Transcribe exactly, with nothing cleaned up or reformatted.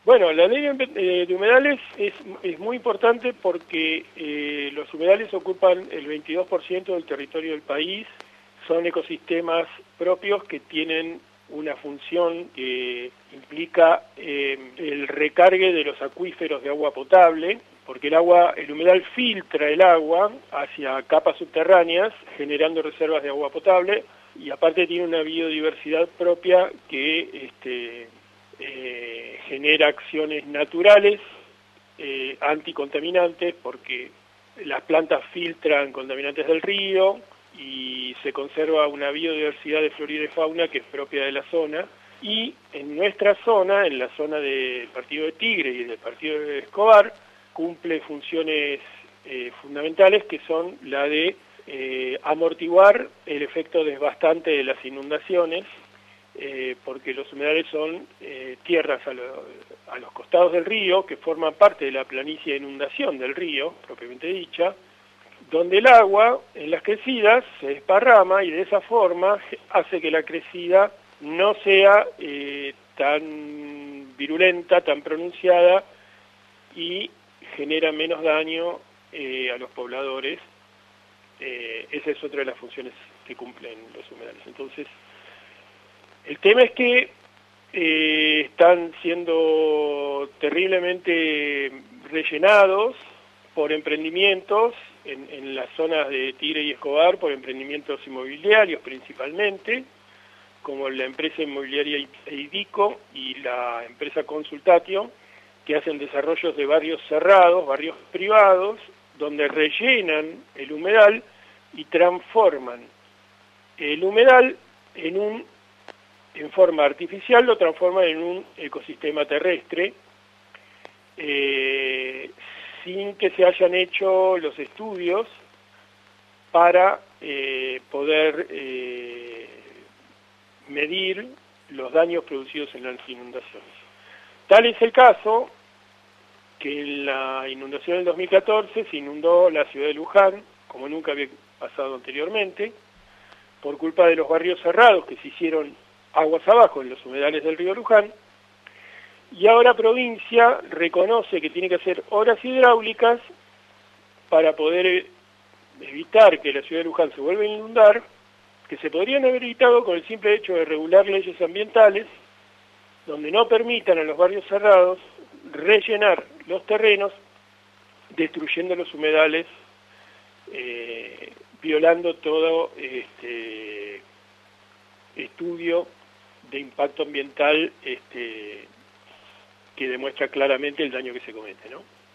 Bueno, la ley de, de humedales es, es muy importante porque eh, los humedales ocupan el veintidós por ciento del territorio del país, son ecosistemas propios que tienen una función que implica eh, el recargue de los acuíferos de agua potable, porque el agua, el humedal filtra el agua hacia capas subterráneas, generando reservas de agua potable, y aparte tiene una biodiversidad propia que este, eh, genera acciones naturales eh, anticontaminantes, porque las plantas filtran contaminantes del río y se conserva una biodiversidad de flora y de fauna que es propia de la zona. Y en nuestra zona, en la zona del partido de Tigre y del partido de Escobar, cumple funciones eh, fundamentales, que son la de eh, amortiguar el efecto devastante de las inundaciones, eh, porque los humedales son eh, tierras a, lo, a los costados del río, que forman parte de la planicie de inundación del río, propiamente dicha, donde el agua en las crecidas se desparrama y de esa forma hace que la crecida no sea eh, tan virulenta, tan pronunciada, y genera menos daño eh, a los pobladores. Eh, esa es otra de las funciones que cumplen los humedales. Entonces, el tema es que eh, están siendo terriblemente rellenados por emprendimientos en, en las zonas de Tigre y Escobar, por emprendimientos inmobiliarios principalmente, como la empresa inmobiliaria Eidico y la empresa Consultatio, que hacen desarrollos de barrios cerrados, barrios privados, donde rellenan el humedal y transforman el humedal en un, en forma artificial, lo transforman en un ecosistema terrestre, eh, sin que se hayan hecho los estudios para eh, poder eh, medir los daños producidos en las inundaciones. Tal es el caso que en la inundación del dos mil catorce se inundó la ciudad de Luján, como nunca había pasado anteriormente, por culpa de los barrios cerrados que se hicieron aguas abajo en los humedales del río Luján, y ahora provincia reconoce que tiene que hacer obras hidráulicas para poder evitar que la ciudad de Luján se vuelva a inundar, que se podrían haber evitado con el simple hecho de regular leyes ambientales, donde no permitan a los barrios cerrados rellenar los terrenos, destruyendo los humedales, eh, violando todo este estudio de impacto ambiental este, que demuestra claramente el daño que se comete, ¿no?